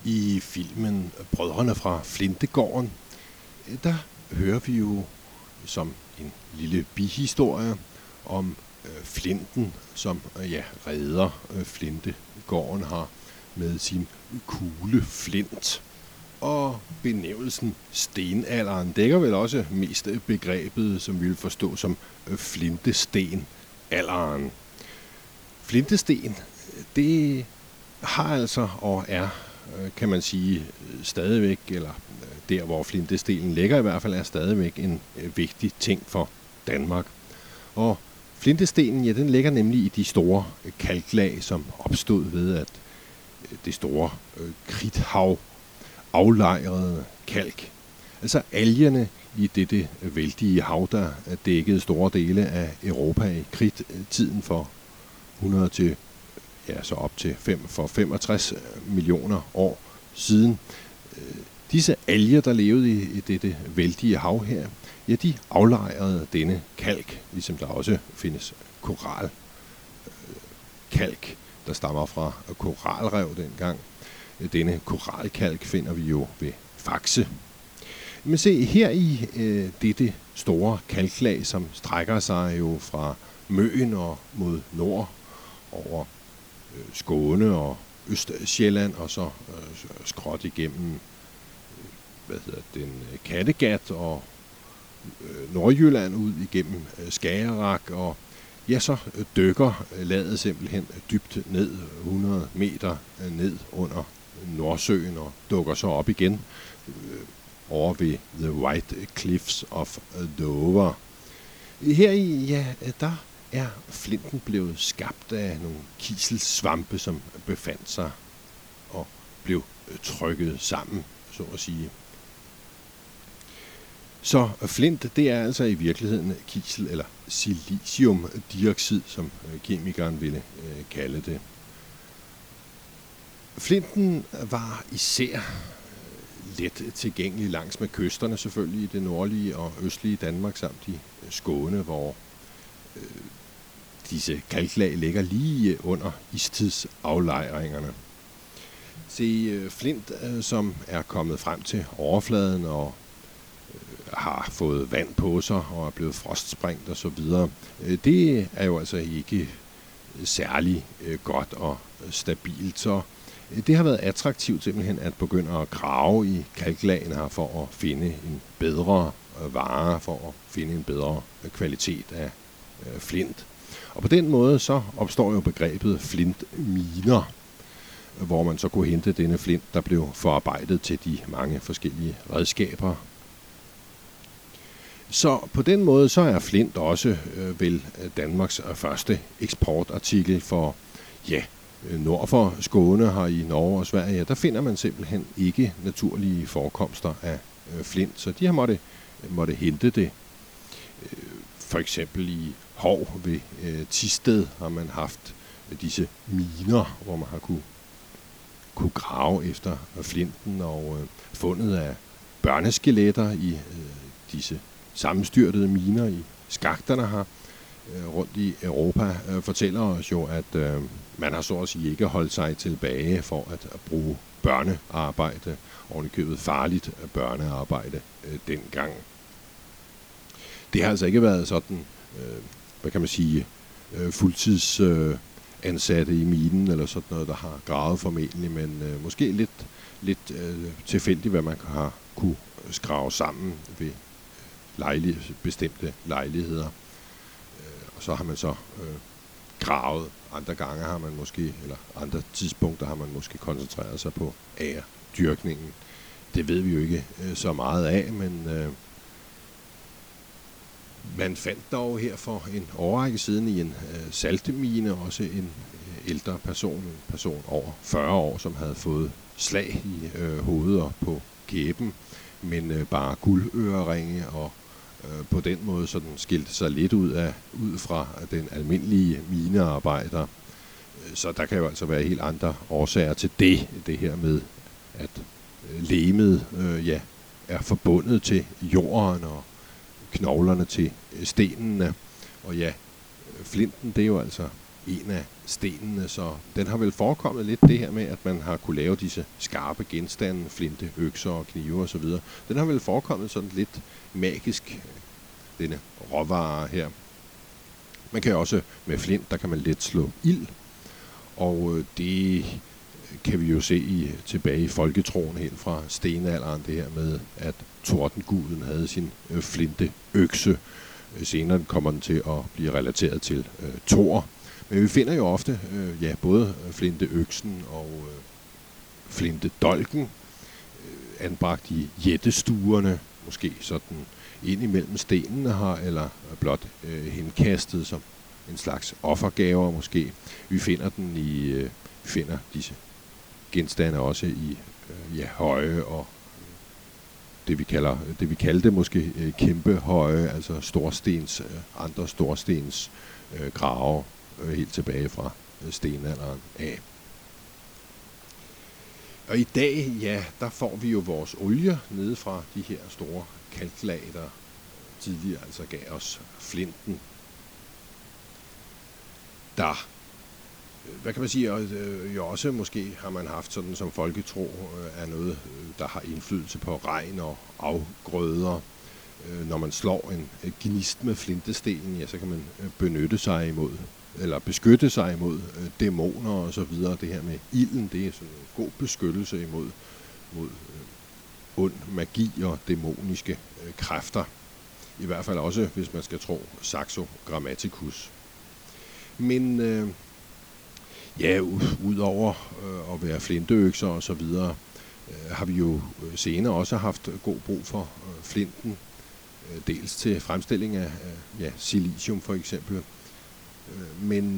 I filmen Brødrene fra Flintegården, der hører vi jo som en lille bihistorie om Flinten, som redder Flintegården har med sin kugle flint. Og benævnelsen stenalderen dækker vel også mest begrebet, som vi vil forstå som flintestenalderen. Flintesten, det har altså og er, kan man sige, stadigvæk, eller der hvor flintestenen ligger i hvert fald, er stadigvæk en vigtig ting for Danmark. Og flintestenen, den ligger nemlig i de store kalklag, som opstod ved, at det store kridthav aflejrede kalk. Altså algerne i dette vældige hav, der dækkede store dele af Europa i kridttiden for 100 til så op til 65 millioner år siden. Disse alger, der levede i dette vældige hav her, de aflejrede denne kalk, ligesom der også findes koralkalk, der stammer fra koralrev dengang. Denne koralkalk finder vi jo ved Faxe. Men se, her i dette store kalklag, som strækker sig jo fra Møn og mod nord over Skåne og Østsjælland, og så skråt igennem Kattegat og Nordjylland ud igennem Skagerrak, og så dykker ladet simpelthen dybt ned, 100 meter ned under Nordsøen, og dukker så op igen over ved The White Cliffs of Dover. Heri, der er flinten blevet skabt af nogle kiselsvampe, som befandt sig og blev trykket sammen, så at sige. Så flint, det er altså i virkeligheden kisel eller siliciumdioxid, som kemikeren ville kalde det. Flinten var især let tilgængelig langs med kysterne, selvfølgelig i det nordlige og østlige Danmark, samt i Skåne, hvor disse kalklag ligger lige under istidsaflejringerne. Se, flint, som er kommet frem til overfladen og har fået vand på sig og er blevet frostsprængt og så videre, det er jo altså ikke særlig godt og stabilt, så det har været attraktivt simpelthen at begynde at grave i kalklagene her for at finde en bedre vare, for at finde en bedre kvalitet af flint. Og på den måde så opstår jo begrebet flintminer, hvor man så kunne hente denne flint, der blev forarbejdet til de mange forskellige redskaber. Så på den måde så er flint også vel Danmarks første eksportartikel, for nord for Skåne her i Norge og Sverige, der finder man simpelthen ikke naturlige forekomster af flint, så de har måtte hente det. For eksempel i Hov ved Thisted har man haft disse miner, hvor man har kunne grave efter flinten, og fundet af børneskeletter i disse sammenstyrtede miner i skakterne her rundt i Europa fortæller os jo, at man har så at sige ikke holdt sig tilbage for at bruge børnearbejde, ovenikøbet farligt børnearbejde dengang. Det har altså ikke været sådan, fuldtidsansatte i minen eller sådan noget, der har gravet formentlig, men måske lidt tilfældigt, hvad man har kunne skrave sammen ved bestemte lejligheder. Og så har man så gravet. Andre gange har man måske, eller andre tidspunkter har man måske koncentreret sig på agerdyrkningen. Det ved vi jo ikke så meget af, men man fandt dog her for en årrække siden i en saltemine også en ældre person, en person over 40 år, som havde fået slag i hovedet og på kæben, men bare guldøreringe, og på den måde sådan skilte sig lidt ud fra den almindelige minearbejder. Så der kan jo altså være helt andre årsager til det her med, at legemet er forbundet til jorden og knoglerne til stenene. Og flinten, det er jo altså en af stenene, så den har vel forekommet lidt det her med, at man har kunne lave disse skarpe genstande, flinte, økser og knive og så videre. Den har vel forekommet sådan lidt magisk, denne råvare her. Man kan også med flint, der kan man let slå ild, og det kan vi jo se tilbage i folketroen helt fra stenalderen, det her med, at tordenguden havde sin flinte økse. Senere kommer den til at blive relateret til Thor. Men vi finder jo ofte både flinte øksen og flinte dolken anbragt i jættestuerne, måske sådan ind imellem stenene her, eller blot henkastet som en slags offergaver måske. Vi finder finder disse genstande også i høje og det vi kaldte måske kæmpe høje, altså andre storstens grave helt tilbage fra stenalderen af. Og i dag, der får vi jo vores olie nede fra de her store kalklag, der tidligere altså gav os flinten. Hvad kan man sige, jo også måske har man haft sådan som folketro er noget, der har indflydelse på regn og afgrøder. Når man slår en gnist med flintestenen, så kan man beskytte sig imod dæmoner og så videre. Det her med ilden, det er sådan en god beskyttelse imod ond magi og dæmoniske kræfter. I hvert fald også, hvis man skal tro Saxo Grammaticus. Men udover at være flinteøkser og så videre, har vi jo senere også haft god brug for flinten. Dels til fremstilling af silicium for eksempel. Men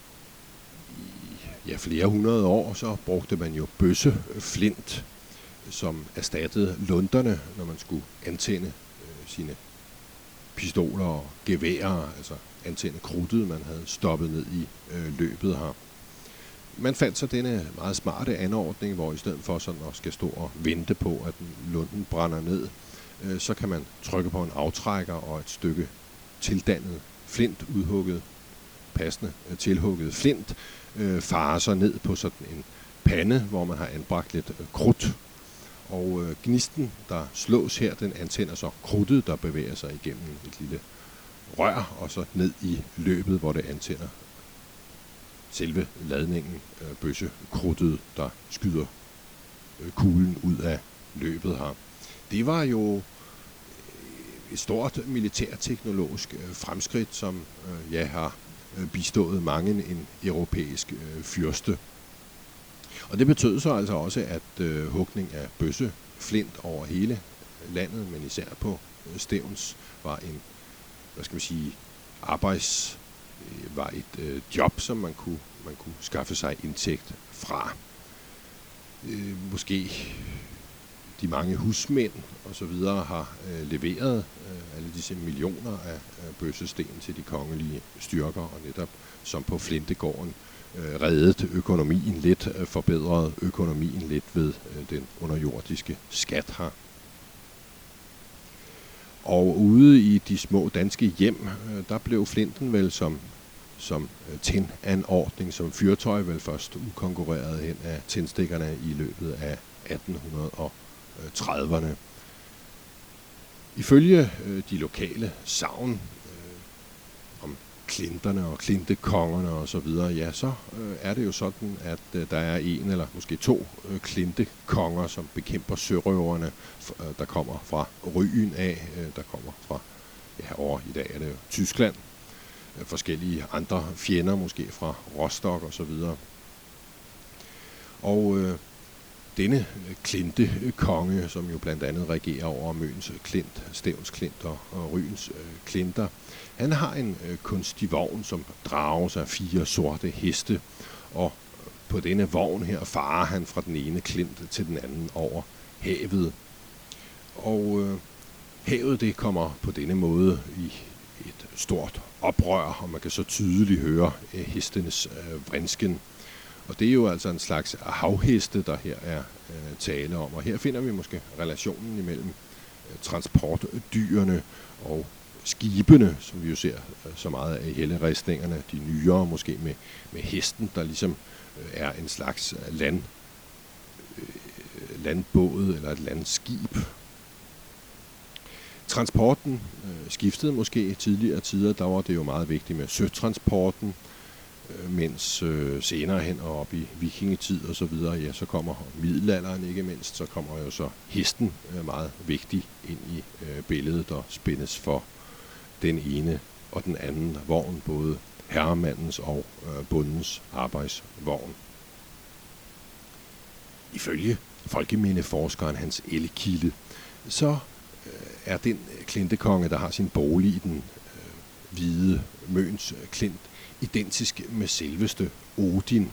i flere hundrede år, så brugte man jo bøsseflint, som erstattede lunterne, når man skulle antænde sine pistoler og geværer, altså antænde krudtet, man havde stoppet ned i løbet her. Man fandt så denne meget smarte anordning, hvor i stedet for sådan at skal stå og vente på, at lunden brænder ned, så kan man trykke på en aftrækker, og et stykke tildannet flint, udhugget, passende tilhugget flint, farer sig ned på sådan en pande, hvor man har anbragt lidt krudt. Og gnisten, der slås her, den antænder så krudtet, der bevæger sig igennem et lille rør, og så ned i løbet, hvor det antænder selve ladningen, bøssekrudtet, der skyder kuglen ud af løbet her. Det var jo et stort militærteknologisk fremskridt, som har bistået mange en europæisk fyrste. Og det betød så altså også, at hugning af bøsseflint over hele landet, men især på Stevns, var en, var et job, som man kunne skaffe sig indtægt fra. Måske de mange husmænd og så videre har leveret alle disse millioner af bøssesten til de kongelige styrker, og netop som på Flintegården reddet økonomien lidt, forbedret økonomien lidt ved den underjordiske skat her. Og ude i de små danske hjem, der blev flinten vel som tindanordning, som fyrtøj vel først udkonkurreret hen af tændstikkerne i løbet af 1830'erne. Ifølge de lokale sagn om klinterne og klintekongerne og så videre, så er det jo sådan, at der er en eller måske to klintekonger, som bekæmper sørøverne, der kommer fra Ryen af, der kommer fra, over i dag er det jo Tyskland, forskellige andre fjender, måske fra Rostock og så videre. Og denne klintekonge, som jo blandt andet regerer over Møns klint, Stevns klint og Ryens klinter, han har en kunstig vogn, som drager af 4 sorte heste, og på denne vogn her farer han fra den ene klint til den anden over havet. Og havet, det kommer på denne måde i et stort oprør, og man kan så tydeligt høre hestenes vrinsken. Og det er jo altså en slags havheste, der her er tale om. Og her finder vi måske relationen imellem transportdyrene og skibene, som vi jo ser så meget af i helleristningerne, de nyere måske med hesten, der ligesom er en slags landbåd eller et landskib. Transporten skiftede måske i tidligere tider, der var det jo meget vigtigt med søtransporten, mens senere hen og op i vikingetid og så videre, ja, så kommer middelalderen ikke mindst, så kommer jo så hesten meget vigtig ind i billedet og spændes for den ene og den anden vogn, både herremandens og bondens arbejdsvogn. Ifølge folkemindeforskeren Hans Ellekilde, så er den klintekonge, der har sin bolig i den hvide Møns Klint, identisk med selveste Odin.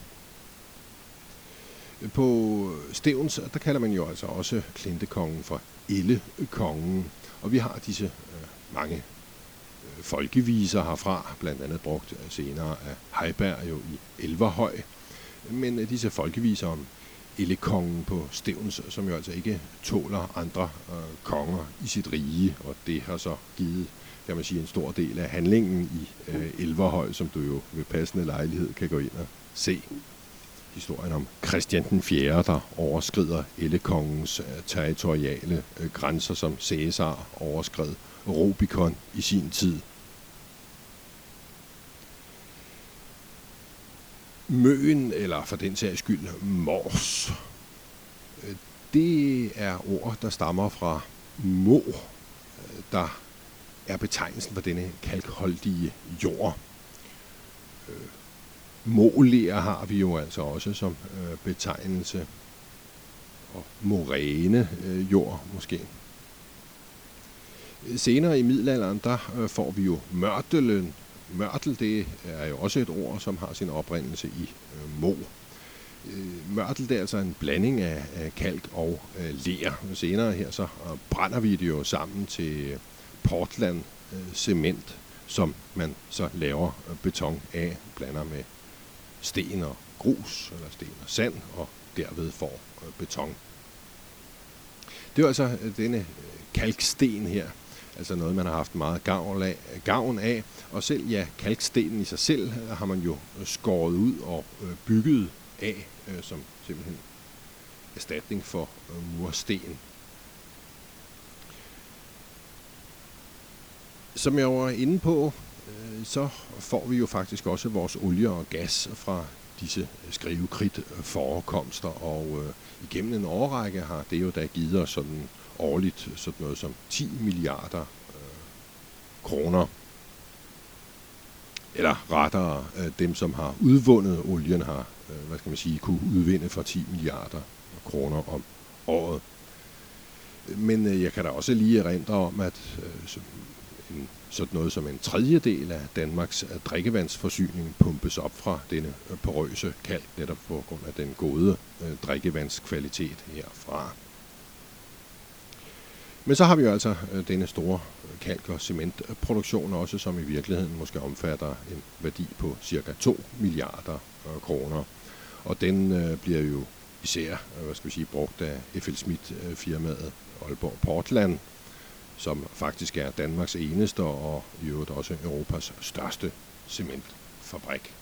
På Stevns, der kalder man jo altså også klintekongen for Ellekongen, og vi har disse mange folkeviser herfra, blandt andet brugt senere af Heiberg jo i Elverhøj, men disse folkeviser om Ellekongen på Stevns, som jo altså ikke tåler andre konger i sit rige, og det har så givet, kan man sige, en stor del af handlingen i Elverhøj, som du jo ved passende lejlighed kan gå ind og se. Historien om Christian den 4., der overskrider Ellekongens territoriale grænser, som Cæsar overskred Rubicon i sin tid. Møen, eller for den sags skyld mors, det er ord, der stammer fra mo, der er betegnelsen for denne kalkholdige jord. Moler har vi jo altså også som betegnelse, og moræne jord måske. Senere i middelalderen, der får vi jo mørtelen. Mørtel, det er jo også et ord, som har sin oprindelse i mo. Mørtel, det er altså en blanding af kalk og ler. Senere her, så brænder vi det jo sammen til Portland cement, som man så laver beton af, blander med sten og grus, eller sten og sand, og derved får beton. Det er altså denne kalksten her, altså noget, man har haft meget gavn af. Og selv, ja, kalkstenen i sig selv har man jo skåret ud og bygget af, som simpelthen erstatning for mursten. Som jeg var inde på, så får vi jo faktisk også vores olie og gas fra disse skrivekridtforekomster, og igennem en årrække har det jo da givet os sådan årligt sådan noget som 10 milliarder kroner. Eller rettere, dem som har udvundet olien har, kunne udvinde for 10 milliarder kroner om året. Men jeg kan da også lige erindre om, at sådan noget som en tredjedel af Danmarks drikkevandsforsyning pumpes op fra denne porøse kalk, netop på grund af den gode drikkevandskvalitet herfra. Men så har vi jo altså denne store kalk- og cementproduktion også, som i virkeligheden måske omfatter en værdi på cirka 2 milliarder kroner. Og den bliver jo især brugt af F.L. Schmidt-firmaet Aalborg Portland, som faktisk er Danmarks eneste og i øvrigt også Europas største cementfabrik.